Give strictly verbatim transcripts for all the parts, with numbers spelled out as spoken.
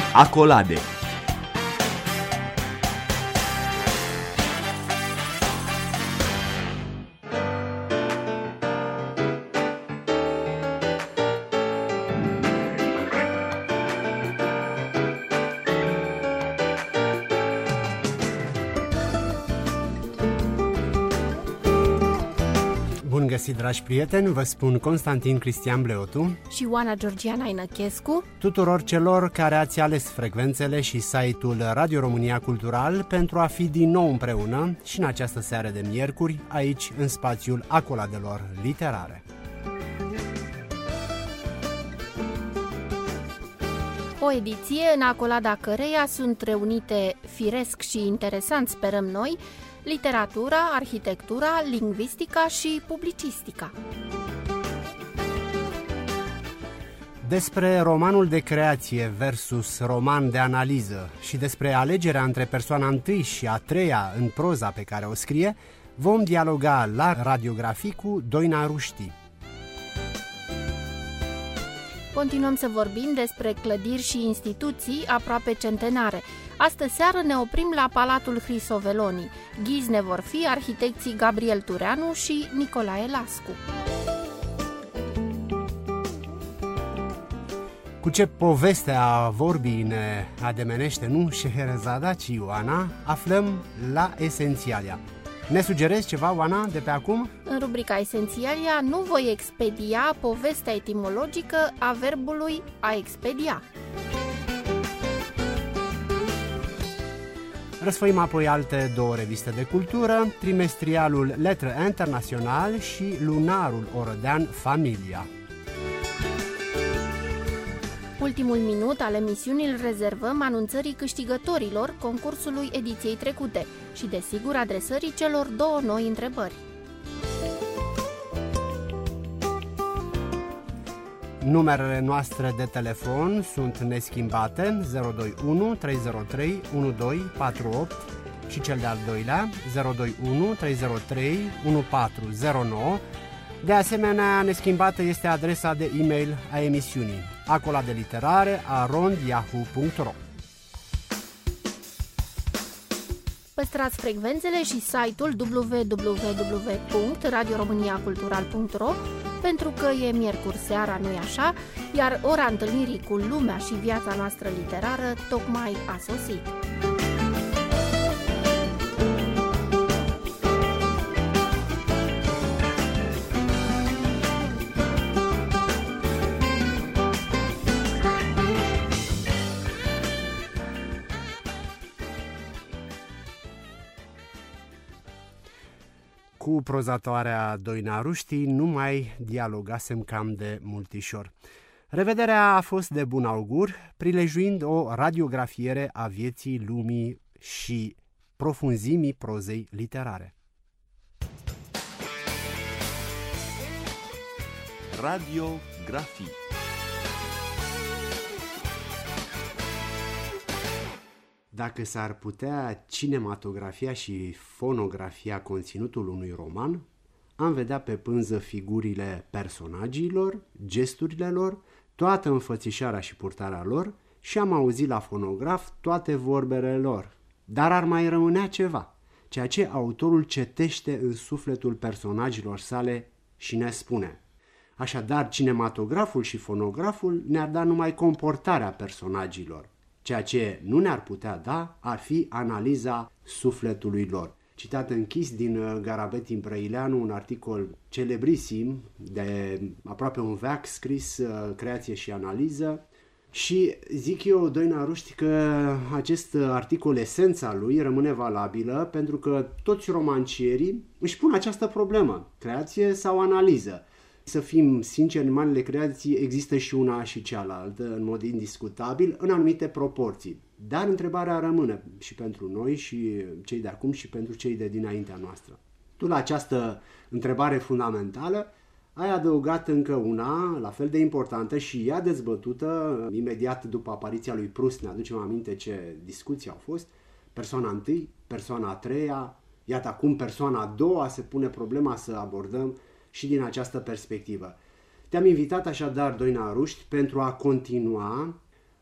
Acolade. Bun găsit, dragi prieteni, vă spun Constantin Cristian Bleotu și Oana Georgiana Inăchescu, tuturor celor care ați ales frecvențele și site-ul Radio România Cultural pentru a fi din nou împreună și în această seară de miercuri, aici în spațiul Acoladelor Literare. O ediție în acolada căreia sunt reunite firesc și interesant, sperăm noi, literatura, arhitectura, lingvistica și publicistica. Despre romanul de creație versus roman de analiză și despre alegerea între persoana întâi și a treia în proza pe care o scrie, vom dialoga la radiografii cu Doina Ruști. Continuăm să vorbim despre clădiri și instituții aproape centenare. Astă seară ne oprim la Palatul Hrisoveloni. Ghizi ne vor fi arhitecții Gabriel Tureanu și Nicolae Lascu. Cu ce poveste a vorbii ne ademenește, nu Șeherezada, ci Ioana, aflăm la Esențialia. Ne sugerezi ceva, Oana, de pe acum? În rubrica Esențialia nu voi expedia povestea etimologică a verbului a expedia. Răsfoim apoi alte două reviste de cultură, trimestrialul Lettre Internațional și lunarul orădean Familia. Ultimul minut al emisiunii îl rezervăm anunțării câștigătorilor concursului ediției trecute și, desigur, adresării celor două noi întrebări. Numerele noastre de telefon sunt neschimbate, zero doi unu trei zero trei unu doi patru opt și cel de-al doilea, zero doi unu trei zero trei unu patru zero nouă. De asemenea, neschimbată este adresa de e-mail a emisiunii, acoladeliterare arond yahoo punct ro. Păstrați frecvențele și site-ul w w w punct radio românia cultural punct ro pentru că e miercuri seara, nu-i așa, iar ora întâlnirii cu lumea și viața noastră literară tocmai a sosit. Cu prozatoarea Doina Ruști nu mai dialogasem cam de multișor. Revederea a fost de bun augur, prilejuind o radiografiere a vieții lumii și profunzimii prozei literare. Radiografii. Dacă s-ar putea cinematografia și fonografia conținutul unui roman, am vedea pe pânză figurile personagiilor, gesturile lor, toată înfățișarea și purtarea lor și am auzit la fonograf toate vorbele lor. Dar ar mai rămânea ceva, ceea ce autorul cetește în sufletul personagiilor sale și ne spune. Așadar, cinematograful și fonograful ne-ar da numai comportarea personagiilor. Ceea ce nu ne-ar putea da ar fi analiza sufletului lor. Citat închis din Garabetin Brăileanu, un articol celebrisim de aproape un veac scris Creație și analiză. Și zic eu, Doina Ruști, că acest articol, esența lui, rămâne valabilă pentru că toți romancierii își pun această problemă, creație sau analiză. Să fim sinceri, în marile creații există și una și cealaltă, în mod indiscutabil, în anumite proporții. Dar întrebarea rămâne și pentru noi, și cei de acum, și pentru cei de dinaintea noastră. Tu la această întrebare fundamentală ai adăugat încă una, la fel de importantă și ea dezbătută imediat după apariția lui Proust. Ne aducem aminte ce discuții au fost. Persoana întâi, persoana a treia, iată acum persoana a doua, se pune problema să abordăm și din această perspectivă. Te-am invitat așadar, Doina Ruști, pentru a continua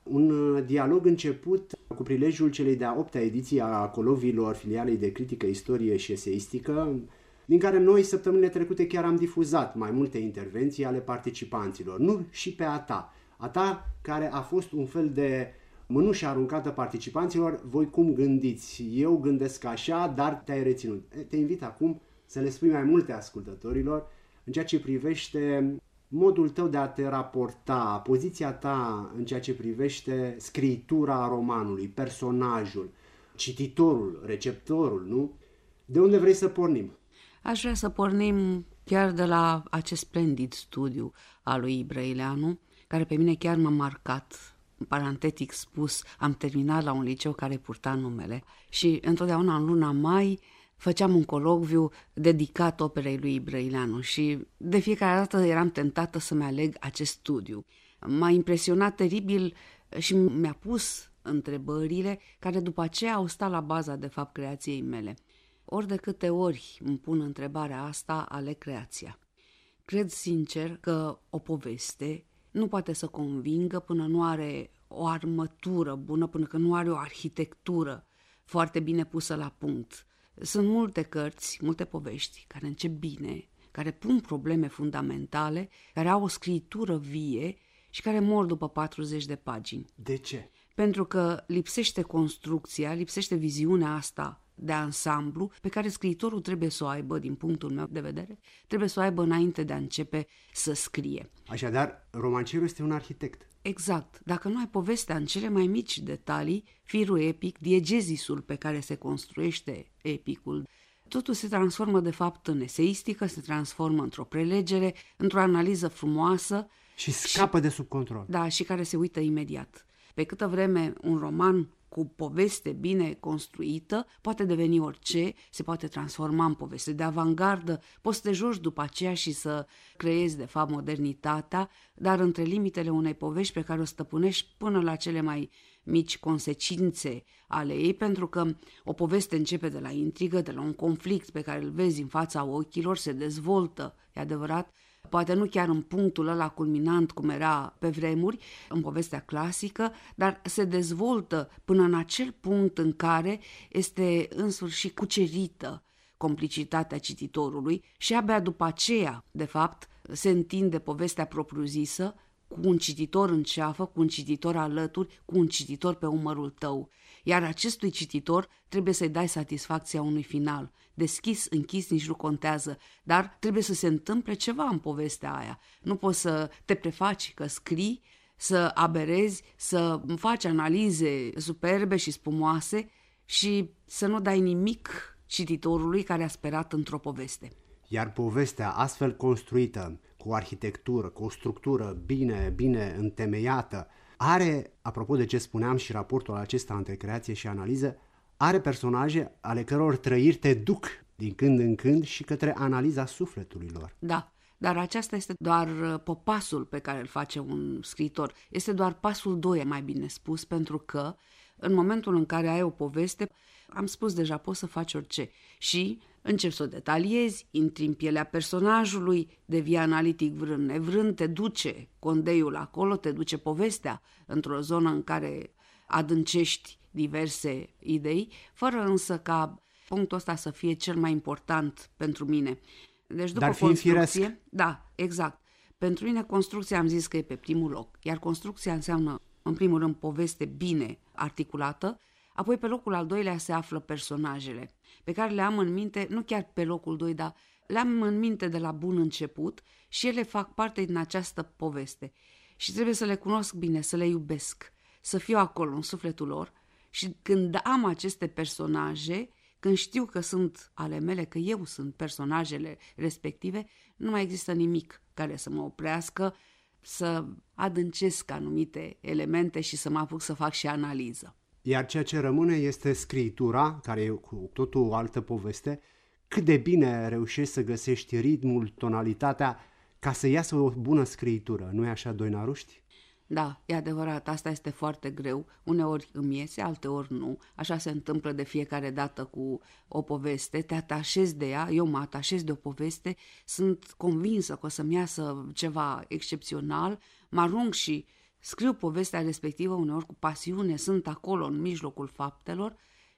Un dialog început cu prilejul celei de-a opta ediții a Colovilor filialei de critică, istorie și eseistică, din care noi săptămânile trecute chiar am difuzat mai multe intervenții ale participanților. Nu și pe a ta. A ta care a fost un fel de mânușă aruncată participanților. Voi cum gândiți? Eu gândesc așa, dar te-ai reținut. Te invit acum să le spui mai multe ascultătorilor în ceea ce privește modul tău de a te raporta, poziția ta în ceea ce privește scriitura romanului, personajul, cititorul, receptorul, nu? De unde vrei să pornim? Aș vrea să pornim chiar de la acest splendid studiu al lui Brăileanu, care pe mine chiar m-a marcat. Parentetic spus, am terminat la un liceu care purta numele și întotdeauna în luna mai făceam un colocviu dedicat operei lui Brăileanu și de fiecare dată eram tentată să-mi aleg acest studiu. M-a impresionat teribil și mi-a pus întrebările care după aceea au stat la baza, de fapt, creației mele. Ori de câte ori îmi pun întrebarea asta, aleg creația. Cred sincer că o poveste nu poate să convingă până nu are o armătură bună, până când nu are o arhitectură foarte bine pusă la punct. Sunt multe cărți, multe povești care încep bine, care pun probleme fundamentale, care au o scriitură vie și care mor după patruzeci de pagini. De ce? Pentru că lipsește construcția, lipsește viziunea asta de ansamblu pe care scriitorul trebuie să o aibă, din punctul meu de vedere, trebuie să o aibă înainte de a începe să scrie. Așadar, romancierul este un arhitect. Exact. Dacă nu ai povestea în cele mai mici detalii, firul epic, diegezisul pe care se construiește epicul, totul se transformă de fapt în eseistică, se transformă într-o prelegere, într-o analiză frumoasă. Și scapă și, de sub control. Da, și care se uită imediat. Pe câtă vreme un roman cu poveste bine construită poate deveni orice, se poate transforma în poveste de avangardă, poți să te joci după aceea și să creezi de fapt modernitatea, dar între limitele unei povești pe care o stăpânești până la cele mai mici consecințe ale ei, pentru că o poveste începe de la intrigă, de la un conflict pe care îl vezi în fața ochilor, se dezvoltă, e adevărat, poate nu chiar în punctul ăla culminant cum era pe vremuri, în povestea clasică, dar se dezvoltă până în acel punct în care este în sfârșit cucerită complicitatea cititorului și abia după aceea, de fapt, se întinde povestea propriu-zisă cu un cititor în ceafă, cu un cititor alături, cu un cititor pe umărul tău. Iar acestui cititor trebuie să-i dai satisfacția unui final. Deschis, închis, nici nu contează, dar trebuie să se întâmple ceva în povestea aia. Nu poți să te prefaci că scrii, să aberezi, să faci analize superbe și spumoase și să nu dai nimic cititorului care a sperat într-o poveste. Iar povestea astfel construită, cu arhitectură, cu o structură bine, bine întemeiată, are, apropo de ce spuneam și raportul acesta între creație și analiză, are personaje ale căror trăiri te duc din când în când și către analiza sufletului lor. Da, dar aceasta este doar popasul pe care îl face un scriitor. Este doar pasul doi, mai bine spus, pentru că în momentul în care ai o poveste, am spus deja, poți să faci orice și începi să o detaliezi, intri în pielea personajului, devii analitic vrând nevrând, te duce condeiul acolo, te duce povestea într-o zonă în care adâncești diverse idei, fără însă ca punctul ăsta să fie cel mai important pentru mine. Deci după Dar fiind construcție, firesc. Da, exact. Pentru mine construcția am zis că e pe primul loc, iar construcția înseamnă în primul rând poveste bine articulată, apoi pe locul al doilea se află personajele, pe care le am în minte, nu chiar pe locul doi, dar le am în minte de la bun început și ele fac parte din această poveste. Și trebuie să le cunosc bine, să le iubesc, să fiu acolo în sufletul lor și când am aceste personaje, când știu că sunt ale mele, că eu sunt personajele respective, nu mai există nimic care să mă oprească, să adâncesc anumite elemente și să mă apuc să fac și analiză. Iar ceea ce rămâne este scriitura, care e cu totul o altă poveste, cât de bine reușești să găsești ritmul, tonalitatea, ca să iasă o bună scriitură. Nu e așa, Doinaruști? Da, e adevărat, asta este foarte greu. Uneori îmi iese, alteori nu. Așa se întâmplă de fiecare dată cu o poveste. Te atașezi de ea, eu mă atașez de o poveste, sunt convinsă că o să-mi iasă ceva excepțional, mă arunc și scriu povestea respectivă uneori cu pasiune, sunt acolo în mijlocul faptelor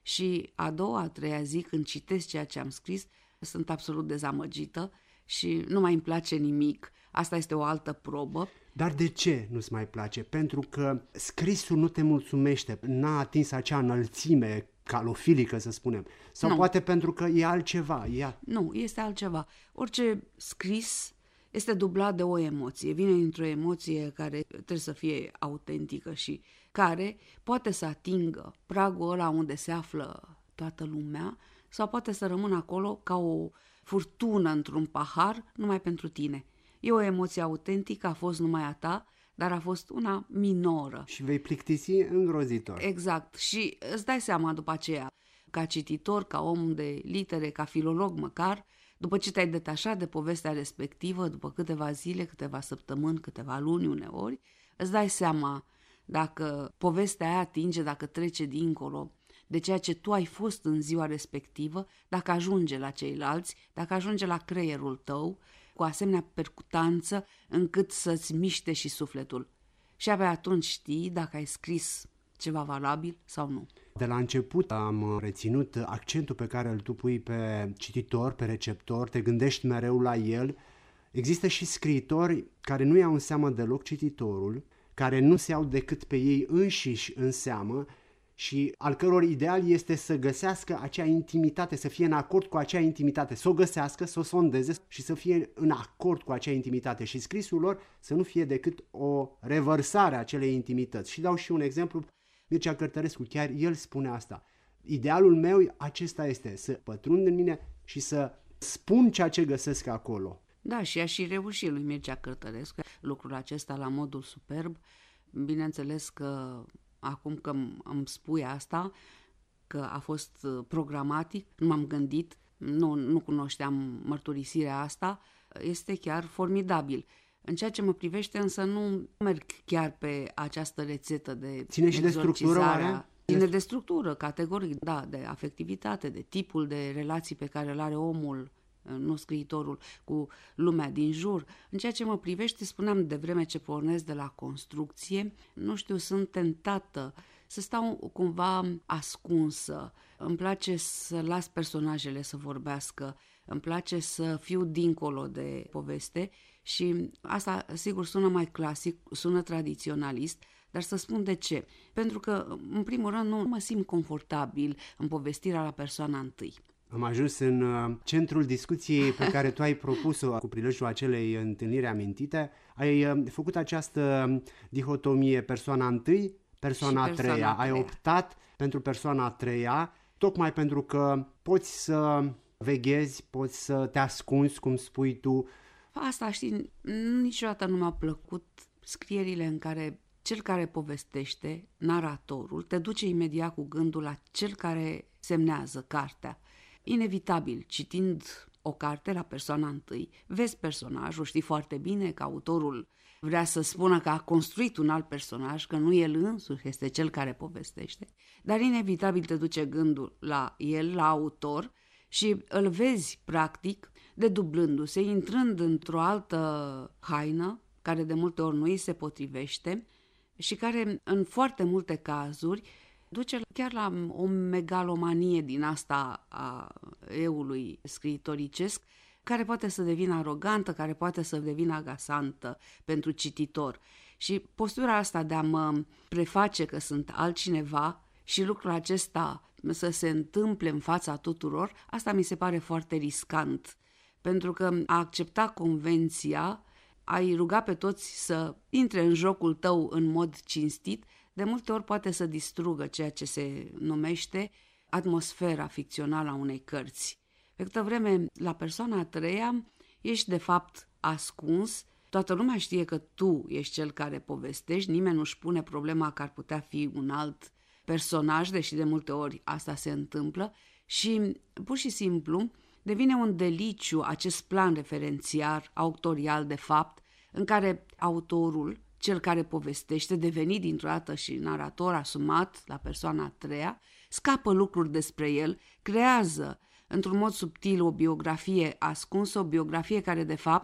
și a doua, a treia zi când citesc ceea ce am scris, sunt absolut dezamăgită și nu mai îmi place nimic. Asta este o altă probă. Dar de ce nu-ți mai place? Pentru că scrisul nu te mulțumește, n-a atins acea înălțime calofilică, să spunem. Sau nu. Poate pentru că e altceva. E... Nu, este altceva. Orice scris este dublat de o emoție. Vine dintr-o emoție care trebuie să fie autentică și care poate să atingă pragul ăla unde se află toată lumea sau poate să rămână acolo ca o furtună într-un pahar numai pentru tine. E o emoție autentică, a fost numai a ta, dar a fost una minoră. Și vei plictisi îngrozitor. Exact. Și îți dai seama după aceea, ca cititor, ca om de litere, ca filolog măcar, după ce te-ai detașat de povestea respectivă, după câteva zile, câteva săptămâni, câteva luni uneori, îți dai seama dacă povestea aia atinge, dacă trece dincolo de ceea ce tu ai fost în ziua respectivă, dacă ajunge la ceilalți, dacă ajunge la creierul tău, cu asemenea percutanță încât să-ți miște și sufletul. Și abia atunci știi dacă ai scris ceva valabil sau nu. De la început am reținut accentul pe care îl tu pui pe cititor, pe receptor, te gândești mereu la el. Există și scriitori care nu iau în seamă deloc cititorul, care nu se iau decât pe ei înșiși în seamă și al căror ideal este să găsească acea intimitate, să fie în acord cu acea intimitate, să o găsească, să o sondeze și să fie în acord cu acea intimitate și scrisul lor să nu fie decât o revărsare a acelei intimități. Și dau și un exemplu, Mircea Cărtărescu, chiar el spune asta. Idealul meu acesta este să pătrund în mine și să spun ceea ce găsesc acolo. Da, și a și reușit lui Mircea Cărtărescu lucrul acesta la modul superb. Bineînțeles că acum că îmi spui asta, că a fost programatic, nu m-am gândit, nu, nu cunoșteam mărturisirea asta, este chiar formidabil. În ceea ce mă privește însă nu merg chiar pe această rețetă de Ține și de structură, oare? Ține de structură, categoric, da, de afectivitate, de tipul de relații pe care îl are omul, nu scriitorul, cu lumea din jur. În ceea ce mă privește, spuneam de vreme ce pornesc de la construcție, nu știu, sunt tentată să stau cumva ascunsă. Îmi place să las personajele să vorbească, îmi place să fiu dincolo de poveste și asta, sigur, sună mai clasic, sună tradiționalist, dar să spun de ce. Pentru că, în primul rând, nu mă simt confortabil în povestirea la persoana întâi. Am ajuns în centrul discuției pe care tu ai propus-o cu prilejul acelei întâlniri amintite. Ai făcut această dihotomie persoana întâi, persoana a treia. Ai optat pentru persoana a treia, tocmai pentru că poți să veghezi, poți să te ascunzi, cum spui tu. Asta, știi, niciodată nu mi-au plăcut scrierile în care cel care povestește, naratorul, te duce imediat cu gândul la cel care semnează cartea. Inevitabil, citind o carte la persoana întâi, vezi personajul, știi foarte bine că autorul vrea să spună că a construit un alt personaj, că nu el însuși este cel care povestește, dar inevitabil te duce gândul la el, la autor, și îl vezi, practic, dedublându-se, intrând într-o altă haină, care de multe ori nu îi se potrivește și care, în foarte multe cazuri, duce chiar la o megalomanie din asta a eului scriitoricesc, care poate să devină arogantă, care poate să devină agasantă pentru cititor. Și postura asta de a mă preface că sunt altcineva și lucrul acesta să se întâmple în fața tuturor, asta mi se pare foarte riscant. Pentru că a accepta convenția, ai ruga pe toți să intre în jocul tău în mod cinstit, de multe ori poate să distrugă ceea ce se numește atmosfera ficțională a unei cărți. Pe câtă vreme, la persoana a treia, ești de fapt ascuns, toată lumea știe că tu ești cel care povestești, nimeni nu-și pune problema că ar putea fi un alt personaj, deși de multe ori asta se întâmplă, și pur și simplu devine un deliciu acest plan referențiar, autorial de fapt, în care autorul, cel care povestește, devenit dintr-o dată și narator asumat la persoana a treia, scapă lucruri despre el, creează într-un mod subtil o biografie ascunsă, o biografie care de fapt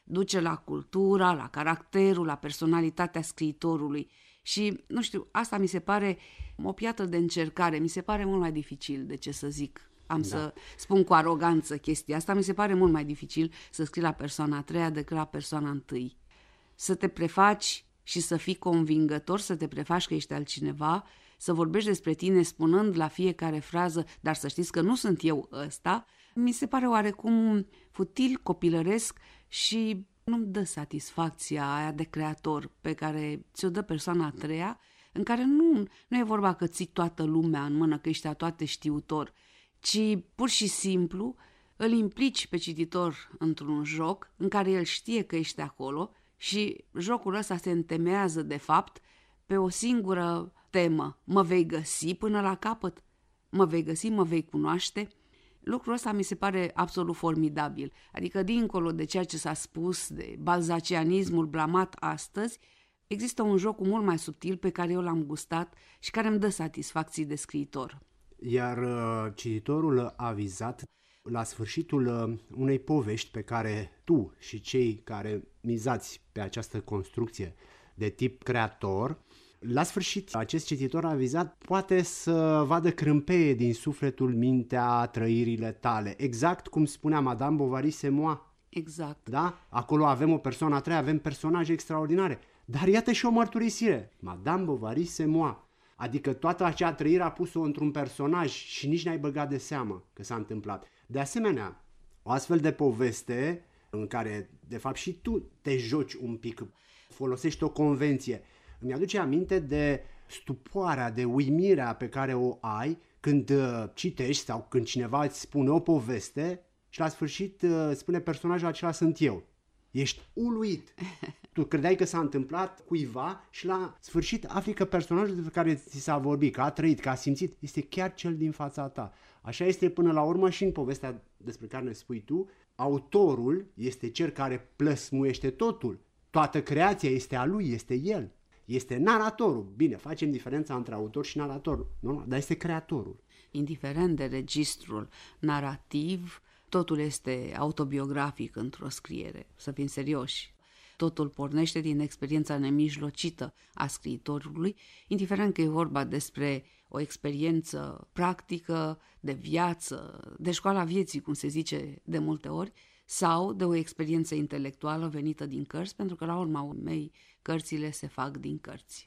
duce la cultura, la caracterul, la personalitatea scriitorului. Și, nu știu, asta mi se pare o piatră de încercare, mi se pare mult mai dificil, de ce să zic. Am da. să spun cu aroganță chestia asta, mi se pare mult mai dificil să scrii la persoana a treia decât la persoana întâi. Să te prefaci și să fii convingător, să te prefaci că ești altcineva, să vorbești despre tine spunând la fiecare frază, dar să știți că nu sunt eu ăsta, mi se pare oarecum futil, copilăresc și nu-mi dă satisfacția aia de creator pe care ți-o dă persoana a treia, în care nu, nu e vorba că ții toată lumea în mână, că ești a toate știutor, ci pur și simplu îl implici pe cititor într-un joc în care el știe că ești acolo și jocul ăsta se întemeiază de fapt pe o singură temă. Mă vei găsi până la capăt? Mă vei găsi, mă vei cunoaște? Lucrul ăsta mi se pare absolut formidabil. Adică dincolo de ceea ce s-a spus de balzacianismul blamat astăzi, există un joc mult mai subtil pe care eu l-am gustat și care îmi dă satisfacții de scriitor. Iar uh, cititorul avizat, la sfârșitul uh, unei povești pe care tu și cei care mizați pe această construcție de tip creator, la sfârșit acest cititor avizat poate să vadă crâmpeie din sufletul, mintea, trăirile tale, exact cum spunea Madame Bovary Semois. Exact. Da? Acolo avem o persoană a treia, avem personaje extraordinare, dar iată și o mărturisire, Madame Bovary Semois. Adică toată acea trăire a pus-o într-un personaj și nici n-ai băgat de seamă că s-a întâmplat. De asemenea, o astfel de poveste în care, de fapt, și tu te joci un pic, folosești o convenție. Îmi aduce aminte de stupoarea, de uimirea pe care o ai când uh, citești sau când cineva îți spune o poveste și la sfârșit uh, spune personajul acela sunt eu. Ești uluit. Tu credeai că s-a întâmplat cuiva și la sfârșit afli că personajul despre care ți s-a vorbit, că a trăit, că a simțit, este chiar cel din fața ta. Așa este până la urmă și în povestea despre care ne spui tu. Autorul este cel care plăsmuiește totul. Toată creația este a lui, este el. Este naratorul. Bine, facem diferența între autor și narator, nu? Dar este creatorul. Indiferent de registrul narrativ, totul este autobiografic într-o scriere, să fim serioși. Totul pornește din experiența nemijlocită a scriitorului, indiferent că e vorba despre o experiență practică, de viață, de școala vieții, cum se zice de multe ori, sau de o experiență intelectuală venită din cărți, pentru că la urma urmei cărțile se fac din cărți.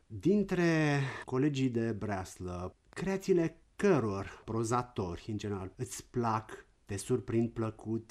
Dintre colegii de breaslă, creațiile căror prozatori, în general, îți plac, te surprind plăcut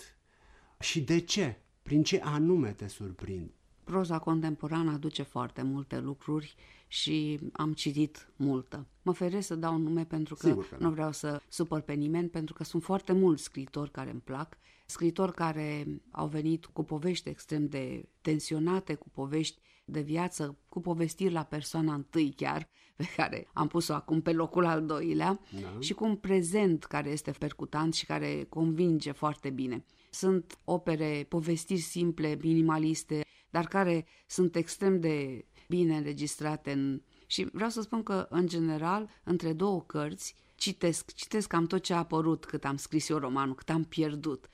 și de ce? Prin ce anume te surprind? Proza contemporană aduce foarte multe lucruri și am citit multă. Mă feresc să dau nume pentru că, că nu vreau să supăr pe nimeni, pentru că sunt foarte mulți scriitori care îmi plac, scriitori care au venit cu povești extrem de tensionate, cu povești de viață, cu povestiri la persoana întâi chiar, pe care am pus-o acum pe locul al doilea, da. Și cu un prezent care este percutant și care convinge foarte bine. Sunt opere, povestiri simple, minimaliste, dar care sunt extrem de bine înregistrate în... Și vreau să spun că, în general, între două cărți, citesc, citesc cam tot ce a apărut cât am scris eu romanul, cât am pierdut.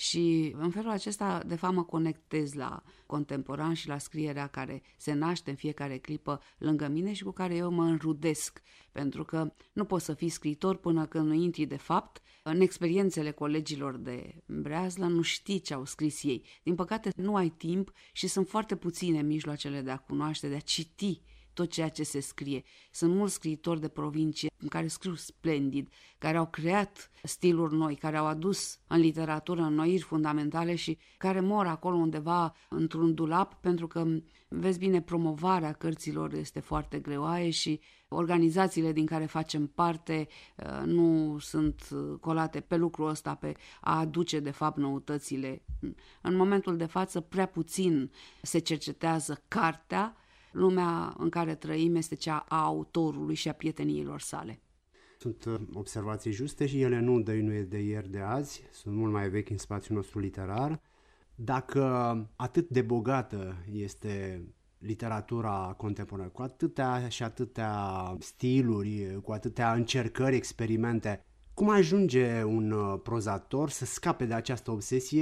Și în felul acesta, de fapt, mă conectez la contemporan și la scrierea care se naște în fiecare clipă lângă mine și cu care eu mă înrudesc. Pentru că nu poți să fii scriitor până când nu intri, de fapt, în experiențele colegilor de breazlă, nu știi ce au scris ei. Din păcate, nu ai timp și sunt foarte puține mijloacele de a cunoaște, de a citi tot ceea ce se scrie. Sunt mulți scriitori de provincie care scriu splendid, care au creat stiluri noi, care au adus în literatură înnoiri fundamentale și care mor acolo undeva într-un dulap, pentru că, vezi bine, promovarea cărților este foarte greoaie și organizațiile din care facem parte nu sunt colate pe lucrul ăsta, pe a aduce, de fapt, noutățile. În momentul de față, prea puțin se cercetează cartea. Lumea în care trăim este cea a autorului și a prieteniilor sale. Sunt observații juste și ele nu dăinuie de ieri de azi, sunt mult mai vechi în spațiul nostru literar. Dacă atât de bogată este literatura contemporană, cu atâtea și atâtea stiluri, cu atâtea încercări, experimente, cum ajunge un prozator să scape de această obsesie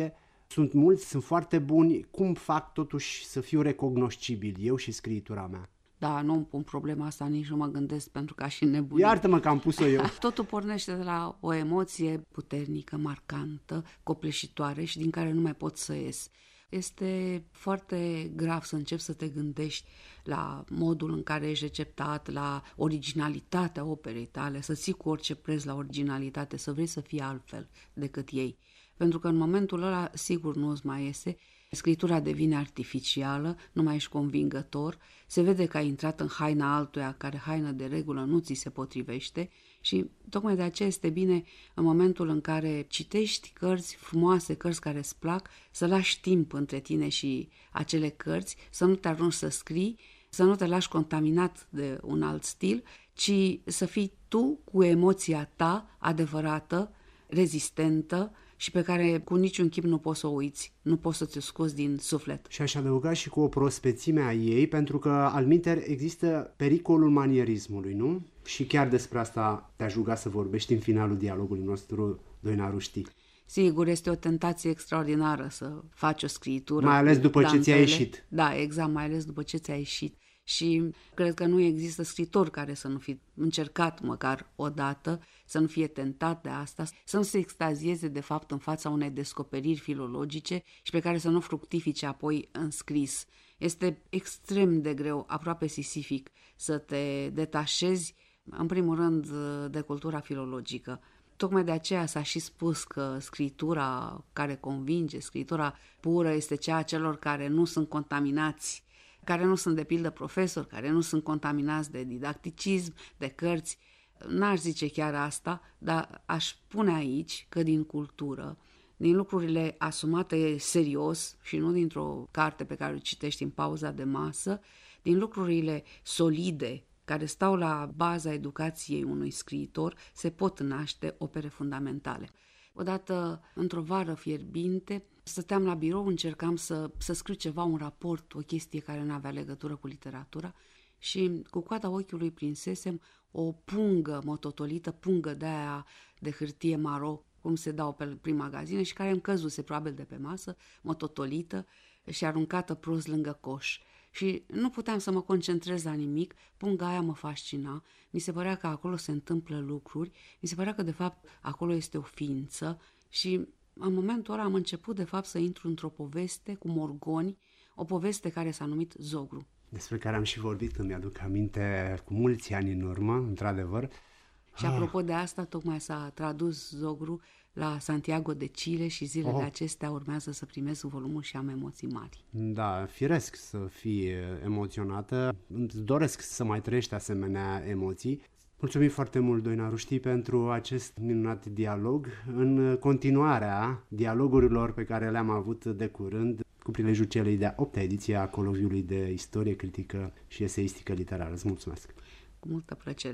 Sunt mulți, sunt foarte buni, cum fac totuși să fiu recognoscibil eu și scriitura mea? Da, nu îmi pun problema asta, nici nu mă gândesc, pentru că și nebunie. Iartă-mă că am pus-o eu. Totul pornește de la o emoție puternică, marcantă, copleșitoare și din care nu mai pot să ies. Este foarte grav să începi să te gândești la modul în care ești receptat, la originalitatea operei tale, să ții cu orice preț la originalitate, să vrei să fii altfel decât ei. Pentru că în momentul ăla, sigur, nu îți mai iese, scritura devine artificială, nu mai ești convingător, se vede că ai intrat în haina altuia, care haină de regulă nu ți se potrivește și tocmai de aceea este bine în momentul în care citești cărți frumoase, cărți care îți plac, să lași timp între tine și acele cărți, să nu te arunci să scrii, să nu te lași contaminat de un alt stil, ci să fii tu cu emoția ta adevărată, rezistentă, și pe care cu niciun chip nu poți să o uiți, nu poți să ți-o scoți din suflet. Și aș adăuga și cu o prospețime a ei, pentru că, alminter, există pericolul manierismului, nu? Și chiar despre asta te-aș ruga să vorbești în finalul dialogului nostru, Doina Ruști. Sigur, este o tentație extraordinară să faci o scriitură. Mai ales după dantele. ce ți-a ieșit. Da, exact, mai ales după ce ți-a ieșit. Și cred că nu există scriitor care să nu fi încercat măcar o dată, să nu fie tentat de asta, să nu se extazieze de fapt în fața unei descoperiri filologice și pe care să nu fructifice apoi în scris. Este extrem de greu, aproape sisific, să te detașezi, în primul rând, de cultura filologică. Tocmai de aceea s-a și spus că scritura care convinge, scritura pură, este cea a celor care nu sunt contaminați, care nu sunt de pildă profesori, care nu sunt contaminați de didacticism, de cărți. N-aș zice chiar asta, dar aș pune aici că din cultură, din lucrurile asumate serios și nu dintr-o carte pe care o citești în pauza de masă, din lucrurile solide care stau la baza educației unui scriitor, se pot naște opere fundamentale. Odată, într-o vară fierbinte, stăteam la birou, încercam să, să scriu ceva, un raport, o chestie care nu avea legătură cu literatura și cu coada ochiului prinsesem o pungă mototolită, pungă de aia de hârtie maro, cum se dau pe prin magazine și care îmi căzuse probabil de pe masă, mototolită și aruncată prost lângă coș. Și nu puteam să mă concentrez la nimic, punga aia mă fascina, mi se părea că acolo se întâmplă lucruri, mi se părea că de fapt acolo este o ființă și în momentul ăla am început de fapt să intru într-o poveste cu morgoni, o poveste care s-a numit Zogru. Despre care am și vorbit, îmi aduc aminte, cu mulți ani în urmă, într-adevăr. Și apropo de asta, tocmai s-a tradus Zogru la Santiago de Chile și zilele oh. acestea urmează să primesc volumul și am emoții mari. Da, firesc să fii emoționată. Îți doresc să mai trăiești asemenea emoții. Mulțumim foarte mult, Doina Ruști, pentru acest minunat dialog. În continuarea dialogurilor pe care le-am avut de curând cu prilejul celei de-a opta ediție a Coloviului de Istorie Critică și Eseistică Literară. Îți mulțumesc! Cu multă plăcere!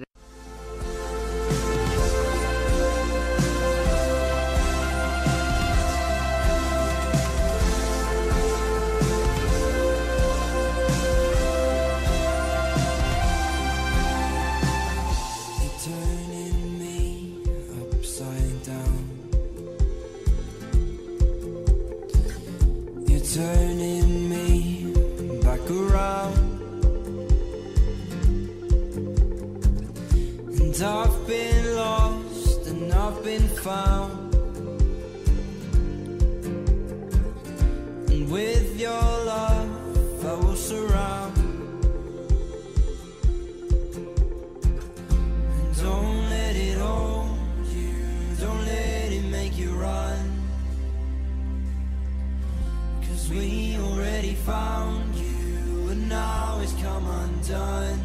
Turning me back around, and I've been lost and I've been found, and with your love I will surround, and don't let it hold you, don't let it make you run. We already found you, and now it's come undone.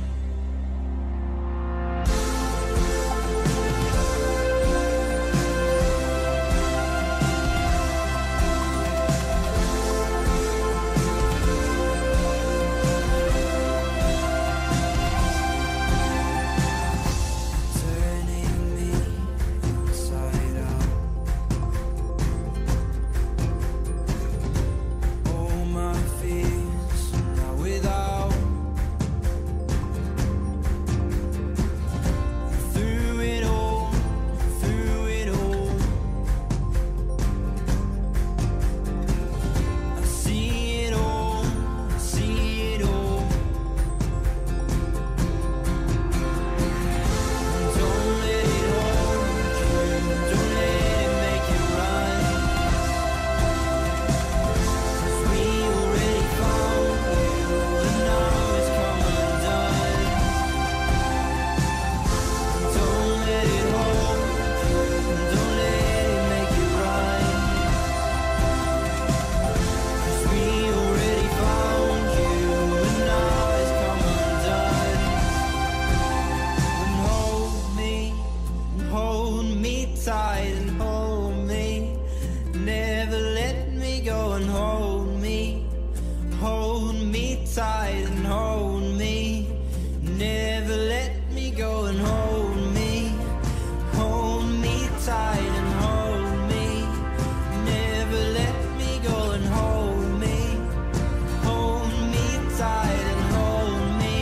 go and hold me, hold me tight and hold me. Never let me go and hold me, hold me tight and hold me.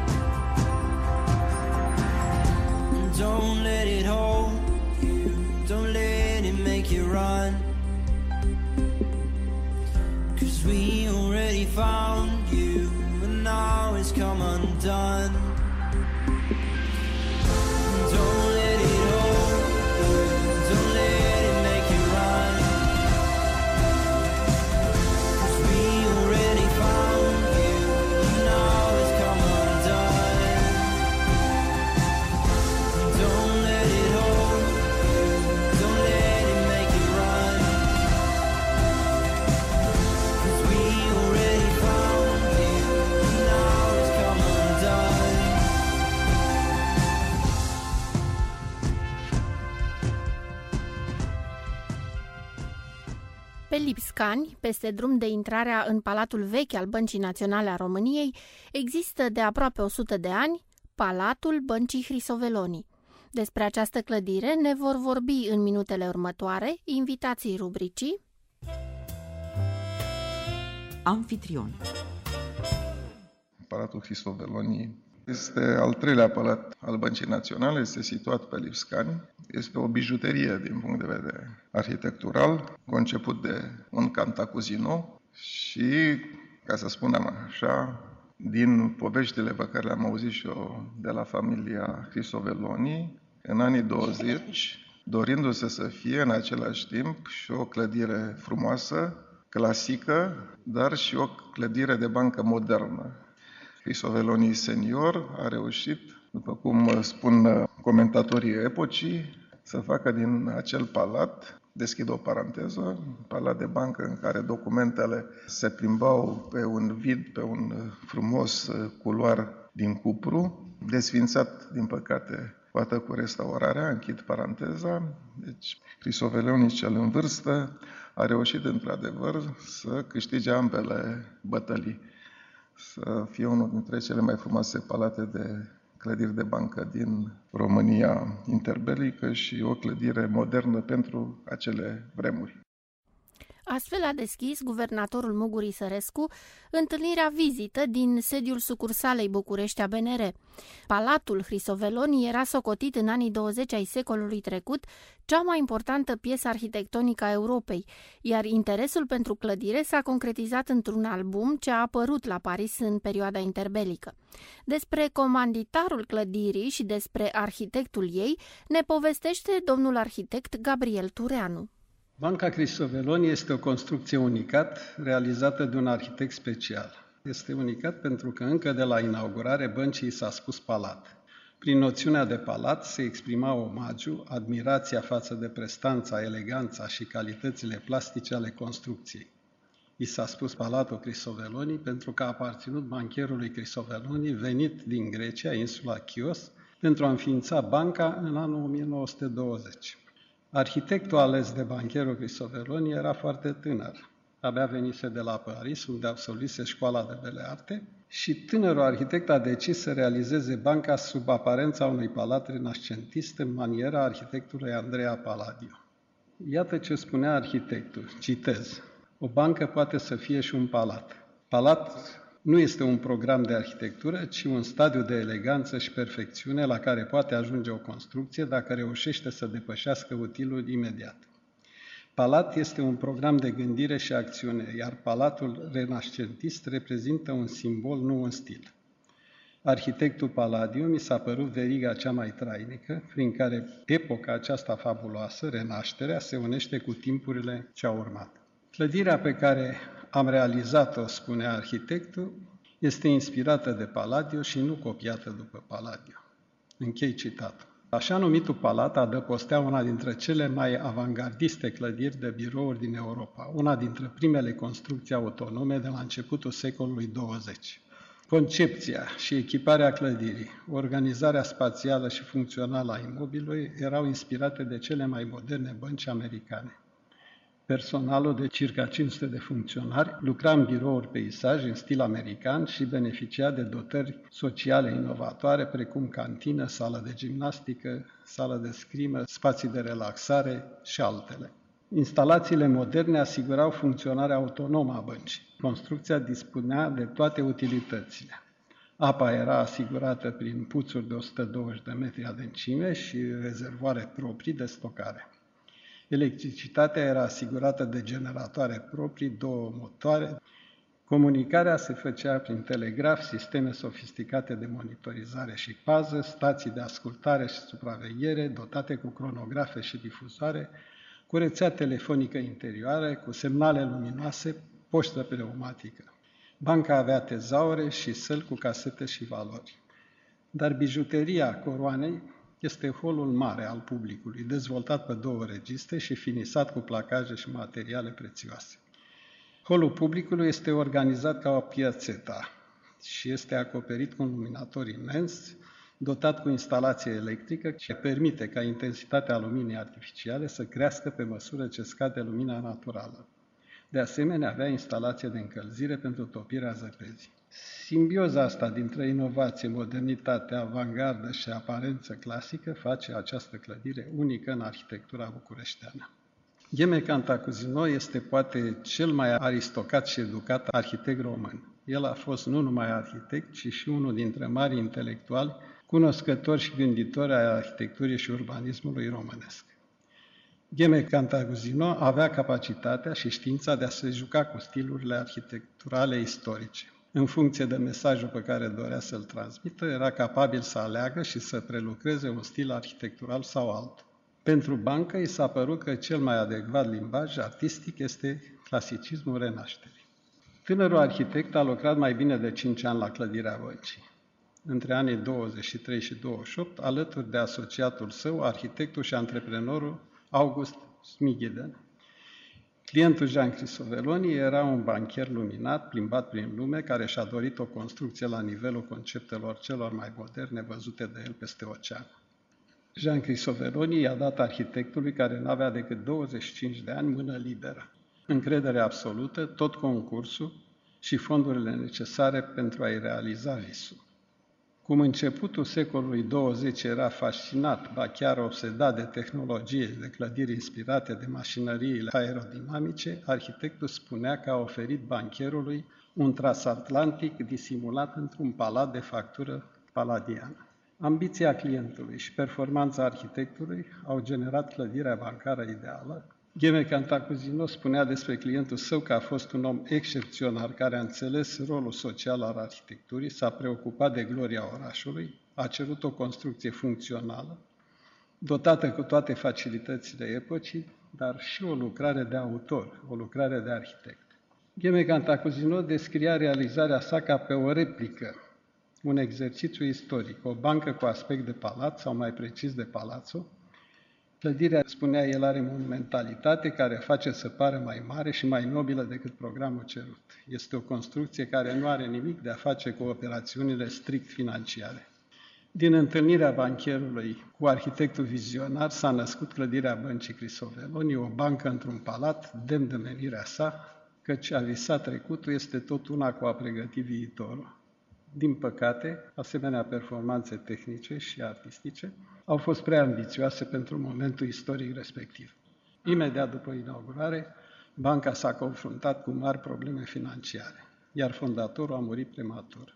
And don't let it hold you, don't let it make you run. 'Cause we already found you, and now it's come undone. Don't let it hold you, don't let it make you run. 'Cause we already found you, and now it's come undone. Don't let it hold you, don't let it make you run. 'Cause we already found you, and now it's come undone. Pe Lipscani, peste drum de intrarea în Palatul Vechi al Băncii Naționale a României, există de aproape o sută de ani Palatul Băncii Hrisoveloni. Despre această clădire ne vor vorbi în minutele următoare invitații rubricii Anfitrion. Palatul Hrisoveloni este al treilea palat al Băncii Naționale, este situat pe Lipscani. Este o bijuterie din punct de vedere arhitectural, conceput de un cantacuzino și, ca să spunem așa, din poveștile pe care le-am auzit și eu de la familia Hrisoveloni, în anii douăzeci, dorindu-se să fie în același timp și o clădire frumoasă, clasică, dar și o clădire de bancă modernă. Hrisoveloni senior a reușit, după cum spun comentatorii epocii, să facă din acel palat, deschid o paranteză, un palat de bancă în care documentele se plimbau pe un vid, pe un frumos culoar din cupru, desfințat, din păcate, poate cu restaurarea, închid paranteza. Deci, Hrisoveloni cel în vârstă a reușit, într-adevăr, să câștige ambele bătălii, să fie unul dintre cele mai frumoase palate de clădiri de bancă din România interbelică și o clădire modernă pentru acele vremuri. Astfel a deschis guvernatorul Mugurii Sărescu întâlnirea vizită din sediul sucursalei București a B N R. Palatul Hrisoveloni era socotit în anii douăzeci ai secolului trecut cea mai importantă piesă arhitectonică a Europei, iar interesul pentru clădire s-a concretizat într-un album ce a apărut la Paris în perioada interbelică. Despre comanditarul clădirii și despre arhitectul ei ne povestește domnul arhitect Gabriel Tureanu. Banca Hrisoveloni este o construcție unicat, realizată de un arhitect special. Este unicat pentru că încă de la inaugurare băncii s-a spus palat. Prin noțiunea de palat se exprima omagiu, admirația față de prestanța, eleganța și calitățile plastice ale construcției. I s-a spus Palatul Hrisoveloni pentru că a aparținut bancherului Hrisoveloni venit din Grecia, insula Chios, pentru a înființa banca în anul o mie nouă sute douăzeci. Arhitectul ales de bancherul Hrisoveloni era foarte tânăr. Abia venise de la Paris, unde absolvise școala de bele arte, și tânărul arhitect a decis să realizeze banca sub aparența unui palat renascentist în maniera arhitectului Andrea Palladio. Iată ce spunea arhitectul, citez: o bancă poate să fie și un palat. Palat nu este un program de arhitectură, ci un stadiu de eleganță și perfecțiune la care poate ajunge o construcție dacă reușește să depășească utilul imediat. Palat este un program de gândire și acțiune, iar palatul renascentist reprezintă un simbol, nu un stil. Arhitectul Palladio mi s-a părut veriga cea mai trainică, prin care epoca aceasta fabuloasă, renașterea, se unește cu timpurile ce au urmat. Clădirea pe care am realizat-o, spunea arhitectul, este inspirată de Palladio și nu copiată după Palladio. Închei citatul. Așa numitul palat adăpostea una dintre cele mai avangardiste clădiri de birouri din Europa, una dintre primele construcții autonome de la începutul secolului douăzeci. Concepția și echiparea clădirii, organizarea spațială și funcțională a imobilului erau inspirate de cele mai moderne bănci americane. Personalul de circa cinci sute de funcționari lucra în birouri peisaj în stil american și beneficia de dotări sociale inovatoare, precum cantină, sală de gimnastică, sală de scrimă, spații de relaxare și altele. Instalațiile moderne asigurau funcționarea autonomă a băncii. Construcția dispunea de toate utilitățile. Apa era asigurată prin puțuri de o sută douăzeci de metri adâncime și rezervoare proprii de stocare. Electricitatea era asigurată de generatoare proprii, două motoare. Comunicarea se făcea prin telegraf, sisteme sofisticate de monitorizare și pază, stații de ascultare și supraveghere dotate cu cronografe și difuzoare, cu rețea telefonică interioară, cu semnale luminoase, poștă pneumatică. Banca avea tezaure și săli cu casete și valori. Dar bijuteria coroanei este holul mare al publicului, dezvoltat pe două registre și finisat cu placaje și materiale prețioase. Holul publicului este organizat ca o piațeta și este acoperit cu un luminator imens, dotat cu instalație electrică ce permite ca intensitatea luminii artificiale să crească pe măsură ce scade lumina naturală. De asemenea, avea instalație de încălzire pentru topirea zăpezii. Simbioza asta dintre inovație, modernitate, avangardă și aparență clasică face această clădire unică în arhitectura bucureșteană. Gheme Cantacuzino este poate cel mai aristocat și educat arhitect român. El a fost nu numai arhitect, ci și unul dintre mari intelectuali, cunoscători și gânditori ai arhitecturii și urbanismului românesc. Gheme Cantacuzino avea capacitatea și știința de a se juca cu stilurile arhitecturale istorice. În funcție de mesajul pe care dorea să-l transmită, era capabil să aleagă și să prelucreze un stil arhitectural sau altul. Pentru bancă i s-a părut că cel mai adecvat limbaj artistic este clasicismul renașterii. Tânărul arhitect a lucrat mai bine de cinci ani la clădirea băncii. Între anii douăzeci și trei și douăzeci și opt, alături de asociatul său, arhitectul și antreprenorul August Smighiden. Clientul Jean Crisoveloni era un bancher luminat, plimbat prin lume, care și-a dorit o construcție la nivelul conceptelor celor mai moderne văzute de el peste ocean. Jean Crisoveloni i-a dat arhitectului, care nu avea decât douăzeci și cinci de ani, mână liberă, încredere absolută, tot concursul și fondurile necesare pentru a-i realiza visul. Cum începutul secolului douăzeci era fascinat, ba chiar obsedat de tehnologie, de clădiri inspirate de mașinăriile aerodinamice, arhitectul spunea că a oferit bancherului un transatlantic disimulat într-un palat de factură paladiană. Ambiția clientului și performanța arhitectului au generat clădirea bancară ideală. Gheme Cantacuzino spunea despre clientul său că a fost un om excepțional care a înțeles rolul social al arhitecturii, s-a preocupat de gloria orașului, a cerut o construcție funcțională, dotată cu toate facilitățile epocii, dar și o lucrare de autor, o lucrare de arhitect. Gheme Cantacuzino descria realizarea sa ca pe o replică, un exercițiu istoric, o bancă cu aspect de palat, sau mai precis de palazzo. Clădirea, spunea el, are monumentalitate care face să pară mai mare și mai nobilă decât programul cerut. Este o construcție care nu are nimic de a face cu operațiunile strict financiare. Din întâlnirea bancherului cu arhitectul vizionar s-a născut clădirea Băncii Crisoveloni, o bancă într-un palat, demn de menirea sa, căci a visat trecutul este tot una cu a pregăti viitorul. Din păcate, asemenea performanțe tehnice și artistice au fost prea ambițioase pentru momentul istoric respectiv. Imediat după inaugurare, banca s-a confruntat cu mari probleme financiare, iar fondatorul a murit prematur.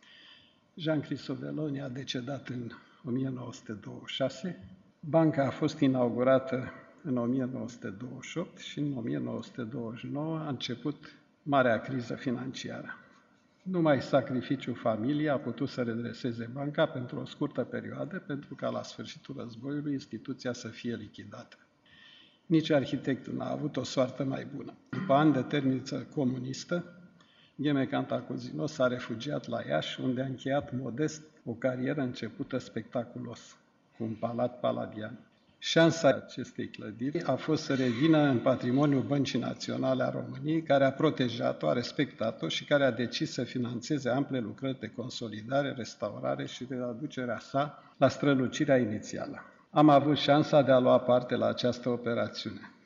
Jean Crisoveloni a decedat în o mie nouă sute douăzeci și șase, banca a fost inaugurată în o mie nouă sute douăzeci și opt și în o mie nouă sute douăzeci și nouă a început marea criză financiară. Numai sacrificiul familiei a putut să redreseze banca pentru o scurtă perioadă, pentru ca la sfârșitul războiului instituția să fie lichidată. Nici arhitectul n-a avut o soartă mai bună. După ani de temniță comunistă, Gheme Cantacuzino s-a refugiat la Iași, unde a încheiat modest o carieră începută spectaculos, cu un palat paladian. Șansa acestei clădiri a fost să revină în patrimoniul Băncii Naționale a României, care a protejat-o, a respectat-o și care a decis să financeze ample lucrări de consolidare, restaurare și de aducerea sa la strălucirea inițială. Am avut șansa de a lua parte la această operațiune.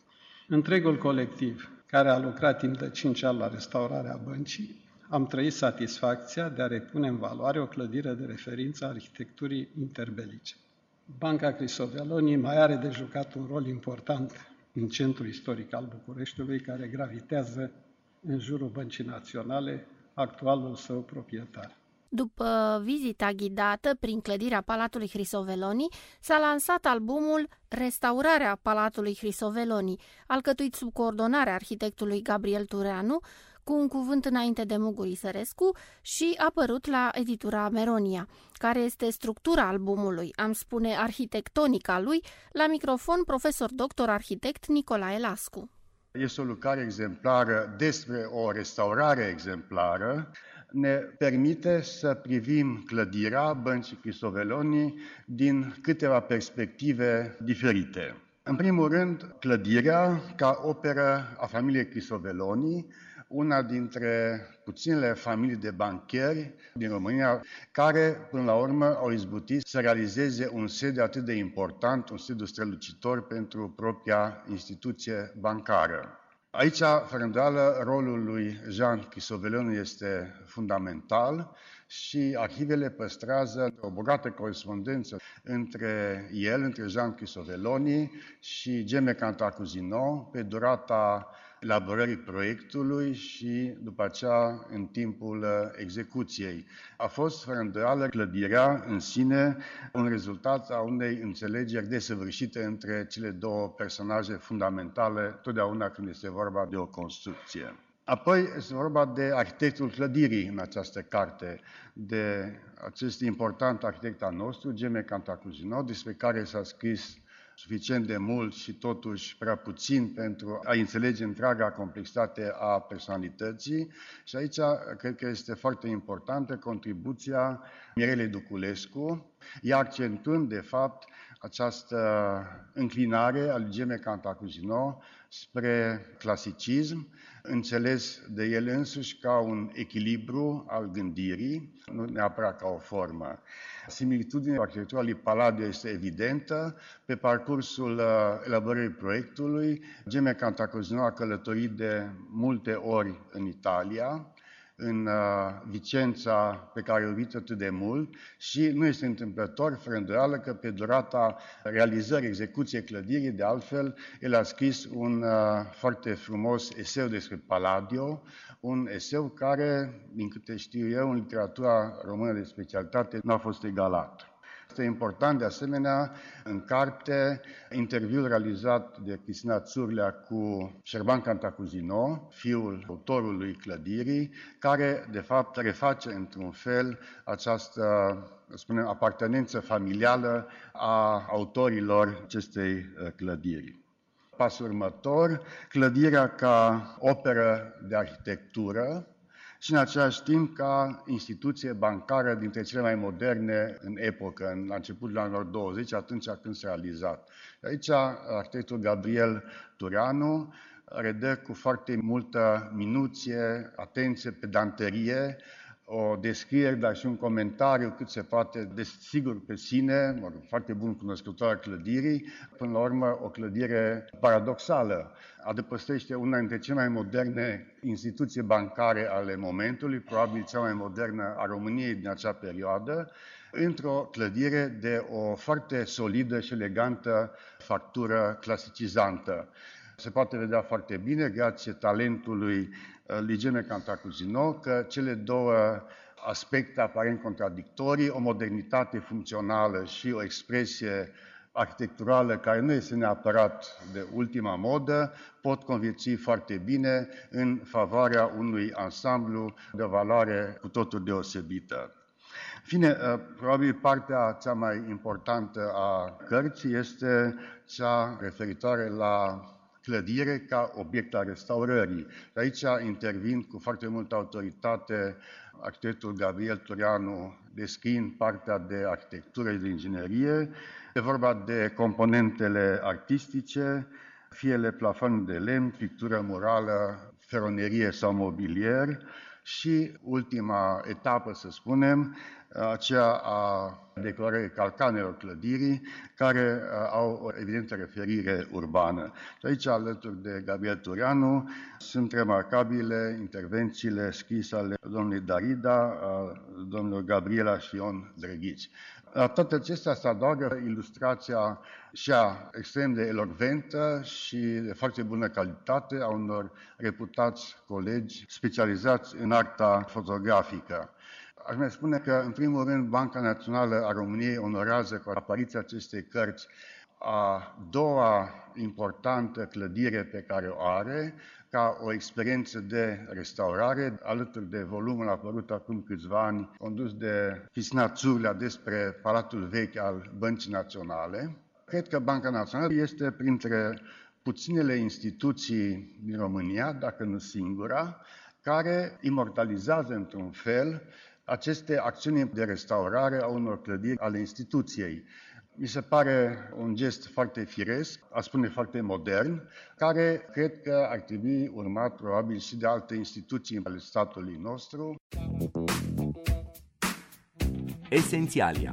Întregul colectiv, care a lucrat timp de cinci ani la restaurarea băncii, am trăit satisfacția de a repune în valoare o clădire de referință a arhitecturii interbelice. Banca Crisoveloni mai are de jucat un rol important în centrul istoric al Bucureștiului, care gravitează în jurul Băncii Naționale, actualul său proprietar. După vizita ghidată prin clădirea Palatului Crisoveloni, s-a lansat albumul Restaurarea Palatului Crisoveloni, alcătuit sub coordonarea arhitectului Gabriel Tureanu, cu un cuvânt înainte de Muguri Sărescu, și apărut la editura Meronia. Care este structura albumului, am spune arhitectonica lui, la microfon profesor doctor arhitect Nicolae Lascu. Este o lucrare exemplară despre o restaurare exemplară. Ne permite să privim clădirea Băncii Crisoveloni din câteva perspective diferite. În primul rând, clădirea ca operă a familiei Crisoveloni, una dintre puținele familii de bancheri din România care, până la urmă, au izbutit să realizeze un sediu atât de important, un sediu strălucitor pentru propria instituție bancară. Aici, fără îndoială, rolul lui Jean Crisoveloni este fundamental și arhivele păstrează o bogată corespondență între el, între Jean Crisoveloni și Geme Cantacuzino pe durata elaborării proiectului și după aceea în timpul execuției. A fost, fără îndoială, clădirea în sine un rezultat a unei înțelegeri desăvârșite între cele două personaje fundamentale, totdeauna când este vorba de o construcție. Apoi este vorba de arhitectul clădirii în această carte, de acest important arhitect al nostru, Geme Cantacuzino, despre care s-a scris suficient de mult și totuși prea puțin pentru a înțelege întreaga complexitate a personalității. Și aici cred că este foarte importantă contribuția Mirelei Duculescu, ea accentuând de fapt această înclinare a lui Geme Cantacuzino spre clasicism, înțeles de el însuși ca un echilibru al gândirii, nu neapărat ca o formă. Similitudinea arhitecturală lui Palladio este evidentă. Pe parcursul elaborării proiectului, Geme Cantacuzino a călătorit de multe ori în Italia, în Vicența, pe care o iubit atât de mult, și nu este întâmplător, fără îndoială, că pe durata realizării, execuției clădirii, de altfel, el a scris un foarte frumos eseu despre Palladio, un eseu care, din câte știu eu, în literatura română de specialitate, nu a fost egalat. Este important, de asemenea, în carte, interviul realizat de Cristina Țurlea cu Șerban Cantacuzino, fiul autorului clădirii, care, de fapt, reface, într-un fel, această, spunem, apartenență familială a autorilor acestei clădiri. Pasul următor, clădirea ca operă de arhitectură, și în același timp ca instituție bancară dintre cele mai moderne în epocă, în, la începutul anilor douăzeci, atunci când s-a realizat. Aici arhitectul Gabriel Tureanu redă cu foarte multă minuție, atenție, pedanterie, o descriere, dar și un comentariu cât se poate de sigur pe sine, foarte bun cunoscător al clădirii, până la urmă o clădire paradoxală. Adăpostește una dintre cele mai moderne instituții bancare ale momentului, probabil cea mai modernă a României din acea perioadă, într-o clădire de o foarte solidă și elegantă factură clasicizantă. Se poate vedea foarte bine, grație talentului lui Geme Cantacuzino, că cele două aspecte aparent contradictorii, o modernitate funcțională și o expresie arhitecturală care nu este neapărat de ultima modă, pot conviețui foarte bine în favoarea unui ansamblu de valoare cu totul deosebită. În fine, probabil partea cea mai importantă a cărții este cea referitoare la clădire ca obiect al restaurării. De aici intervin cu foarte multă autoritate arhitectul Gabriel Tureanu, descriind partea de arhitectură și de inginerie. E vorba de componentele artistice, fie ele plafon de lemn, pictură murală, feronerie sau mobilier, și ultima etapă, să spunem, aceea a decorării calcanelor clădirii, care au o evidentă referire urbană. Și aici, alături de Gabriel Tureanu, sunt remarcabile intervențiile scrise ale domnului Darida, a domnilor Gabriela și Ion Drăghici. La toate acestea se adaugă ilustrația și a extrem de elocventă și de foarte bună calitate a unor reputați colegi specializați în arta fotografică. Aș mai spune că, în primul rând, Banca Națională a României onorează cu apariția acestei cărți a doua importantă clădire pe care o are, ca o experiență de restaurare, alături de volumul apărut acum câțiva ani, condus de Cristina Țurlea despre Palatul Vechi al Băncii Naționale. Cred că Banca Națională este printre puținele instituții din România, dacă nu singura, care imortalizează într-un fel aceste acțiuni de restaurare a unor clădiri ale instituției. Mi se pare un gest foarte firesc, a spune foarte modern, care cred că ar trebui urmat probabil și de alte instituții ale statului nostru. Esențialia.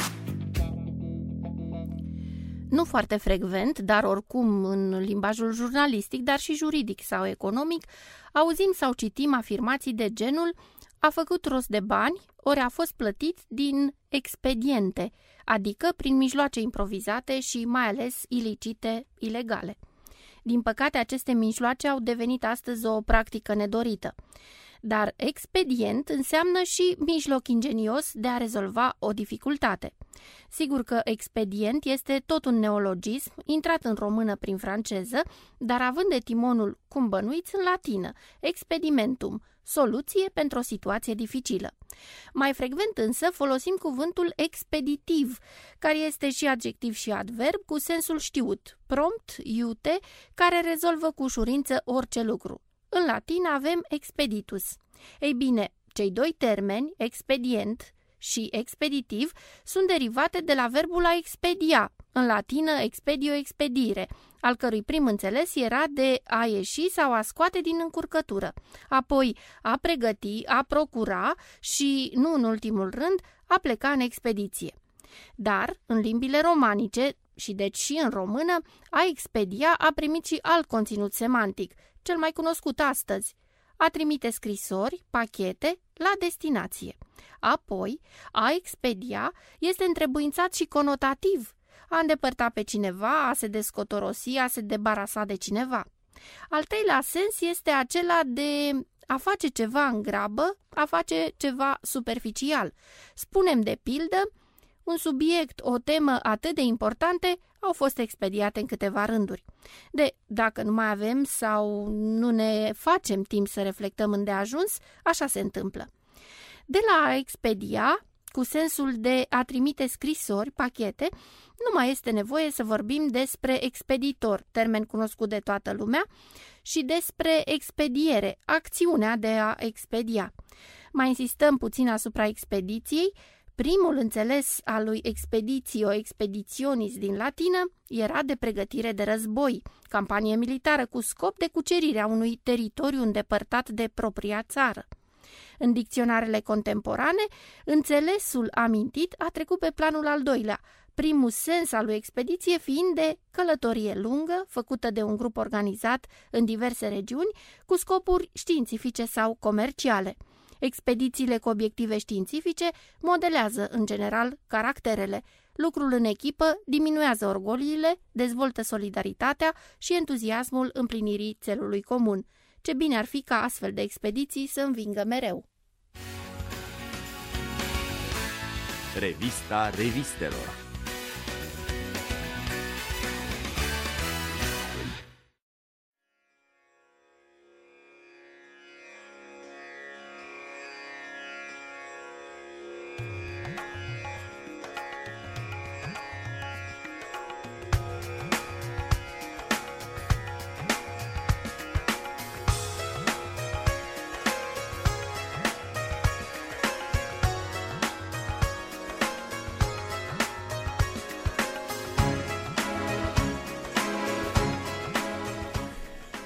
Nu foarte frecvent, dar oricum în limbajul jurnalistic, dar și juridic sau economic, auzim sau citim afirmații de genul a făcut rost de bani, ori a fost plătit din expediente, adică prin mijloace improvizate și mai ales ilicite, ilegale. Din păcate, aceste mijloace au devenit astăzi o practică nedorită. Dar expedient înseamnă și mijloc ingenios de a rezolva o dificultate. Sigur că expedient este tot un neologism, intrat în română prin franceză, dar având etimonul cum bănuiți în latină, expedimentum, soluție pentru o situație dificilă. Mai frecvent însă folosim cuvântul expeditiv, care este și adjectiv și adverb cu sensul știut, prompt, iute, care rezolvă cu ușurință orice lucru. În latină avem expeditus. Ei bine, cei doi termeni, expedient și expeditiv, sunt derivate de la verbul a expedia, în latină expedio expedire, al cărui prim înțeles era de a ieși sau a scoate din încurcătură, apoi a pregăti, a procura și, nu în ultimul rând, a pleca în expediție. Dar, în limbile romanice, și deci și în română, a expedia a primit și alt conținut semantic, cel mai cunoscut astăzi, a trimite scrisori, pachete, la destinație. Apoi, a expedia este întrebuințat și conotativ, a îndepărta pe cineva, a se descotorosi, a se debarasa de cineva. Al treilea sens este acela de a face ceva în grabă, a face ceva superficial. Spunem de pildă, un subiect, o temă atât de importante au fost expediate în câteva rânduri. De, dacă nu mai avem sau nu ne facem timp să reflectăm îndeajuns, așa se întâmplă. De la a expedia, cu sensul de a trimite scrisori, pachete, nu mai este nevoie să vorbim despre expeditor, termen cunoscut de toată lumea, și despre expediere, acțiunea de a expedia. Mai insistăm puțin asupra expediției. Primul înțeles al lui expeditio expeditionis din latină era de pregătire de război, campanie militară cu scop de cucerire a unui teritoriu îndepărtat de propria țară. În dicționarele contemporane, înțelesul amintit a trecut pe planul al doilea, primul sens al lui expediție fiind de călătorie lungă, făcută de un grup organizat în diverse regiuni, cu scopuri științifice sau comerciale. Expedițiile cu obiective științifice modelează, în general, caracterele. Lucrul în echipă diminuează orgoliile, dezvoltă solidaritatea și entuziasmul împlinirii țelului comun. Ce bine ar fi ca astfel de expediții să învingă mereu. Revista revistelor.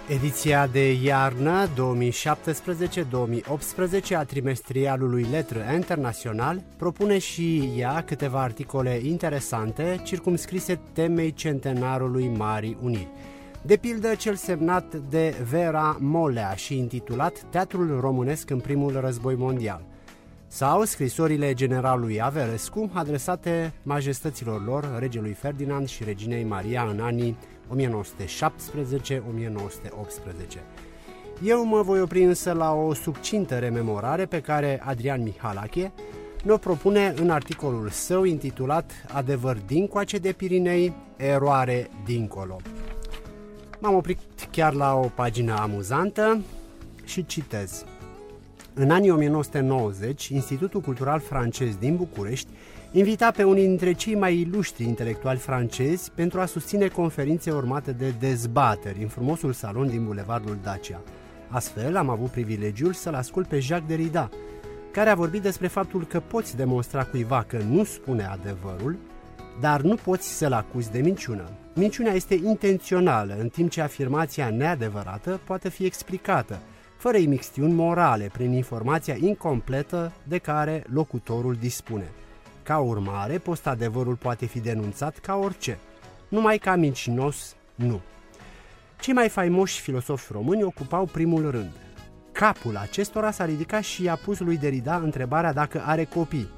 Ediția de iarnă două mii șaptesprezece două mii optsprezece a trimestrialului Lettre International propune și ea câteva articole interesante circumscrise temei centenarului Marii Uniri. De pildă cel semnat de Vera Molea și intitulat Teatrul românesc în primul război mondial, sau scrisorile generalului Averescu adresate majestăților lor, regelui Ferdinand și reginei Maria în anii o mie nouă sute șaptesprezece - o mie nouă sute optsprezece. Eu mă voi opri însă la o succintă rememorare pe care Adrian Mihalache ne-o propune în articolul său intitulat Adevăr dincoace de Pirinei, eroare dincolo. M-am oprit chiar la o pagină amuzantă și citez. În anii o mie nouă sute nouăzeci, Institutul Cultural Francez din București invita pe unii dintre cei mai iluștri intelectuali francezi pentru a susține conferințe urmate de dezbateri în frumosul salon din bulevardul Dacia. Astfel, am avut privilegiul să-l ascult pe Jacques Derrida, care a vorbit despre faptul că poți demonstra cuiva că nu spune adevărul, dar nu poți să-l acuzi de minciună. Minciunea este intențională, în timp ce afirmația neadevărată poate fi explicată, fără imixtiuni morale, prin informația incompletă de care locutorul dispune. Ca urmare, post-adevărul poate fi denunțat ca orice, numai ca mincinos nu. Cei mai faimoși filosofi români ocupau primul rând. Capul acestora s-a ridicat și i-a pus lui Derrida întrebarea dacă are copii.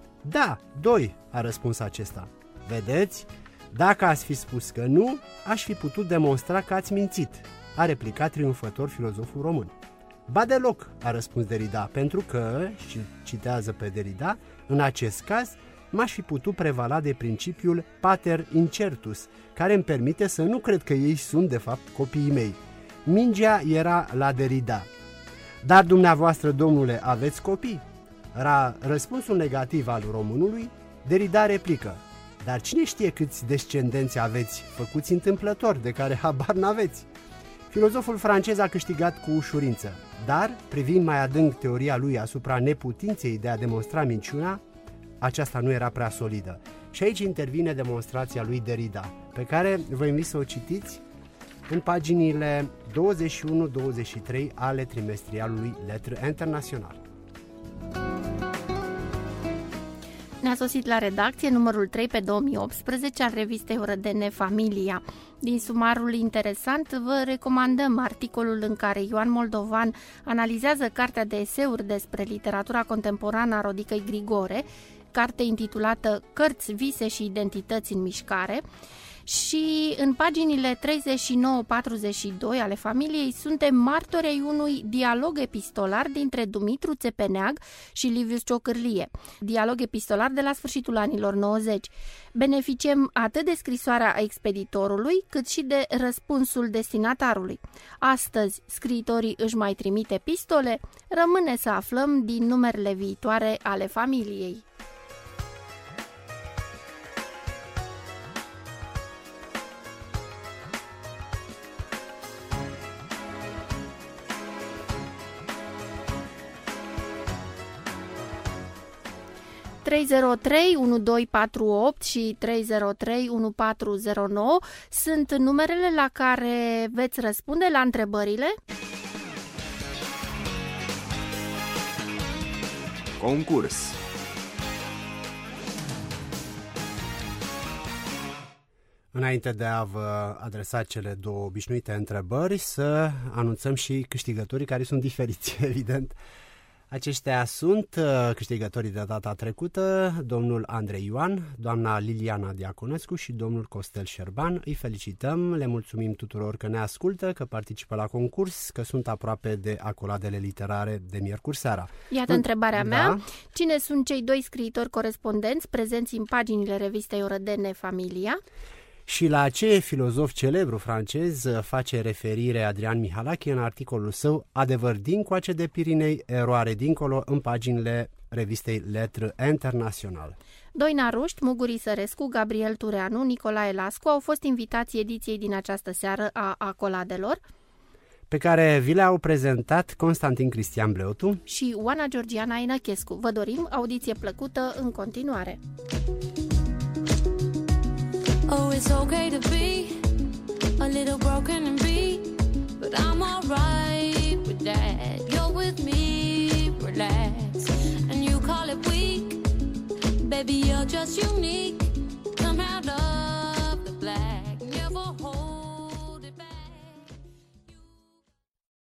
Da, doi, a răspuns acesta. Vedeți, dacă ați fi spus că nu, aș fi putut demonstra că ați mințit, a replicat triumfător filozoful român. Ba deloc, a răspuns Derrida, pentru că, și citează pe Derrida, în acest caz m-aș fi putut prevala de principiul pater incertus, care îmi permite să nu cred că ei sunt de fapt copiii mei. Mingea era la Derrida. Dar dumneavoastră, domnule, aveți copii? Ra răspunsul negativ al românului, Derrida replică. Dar cine știe câți descendenți aveți, făcuți întâmplător, de care habar n-aveți? Filozoful francez a câștigat cu ușurință, dar, privind mai adânc teoria lui asupra neputinței de a demonstra minciuna, aceasta nu era prea solidă. Și aici intervine demonstrația lui Derrida, pe care vă invit să o citiți în paginile douăzeci și unu - douăzeci și trei ale trimestrialului Lettre International. Ne-a sosit la redacție numărul trei pe două mii optsprezece al revistei Orădene Familia. Din sumarul interesant vă recomandăm articolul în care Ioan Moldovan analizează cartea de eseuri despre literatura contemporană a Rodicăi Grigore, carte intitulată Cărți, vise și identități în mișcare, și în paginile treizeci și nouă - patruzeci și doi ale Familiei suntem martori ai unui dialog epistolar dintre Dumitru Țepeneag și Livius Ciocârlie, dialog epistolar de la sfârșitul anilor nouăzeci. Beneficiem atât de scrisoarea expeditorului, cât și de răspunsul destinatarului. Astăzi, scriitorii își mai trimit epistole? Rămâne să aflăm din numerele viitoare ale Familiei. trei zero trei unu doi patru opt și trei zero trei unu patru zero nouă sunt numerele la care veți răspunde la întrebările Concurs. Înainte de a vă adresa cele două obișnuite întrebări, să anunțăm și câștigătorii, care sunt diferiți, evident. Aceștia sunt uh, câștigătorii de data trecută, domnul Andrei Ioan, doamna Liliana Diaconescu și domnul Costel Șerban. Îi felicităm, le mulțumim tuturor că ne ascultă, că participă la concurs, că sunt aproape de acoladele literare de miercuri seara. Iată În... întrebarea da. mea. Cine sunt cei doi scriitori corespondenți prezenți în paginile revistei Orădene Familia? Și la ce filozof celebru francez face referire Adrian Mihalache în articolul său Adevăr dincoace de Pirinei, eroare dincolo, în paginile revistei Lettre International. Doina Ruști, Muguri Sărescu, Gabriel Tureanu, Nicolae Lascu au fost invitații ediției din această seară a Acoladelor, pe care vi le-au prezentat Constantin Cristian Bleotu și Oana Georgiana Inăchescu. Vă dorim audiție plăcută în continuare. Oh, it's okay to be a little broken and beat, but I'm Baby, you're just unique. Come out of the black, never hold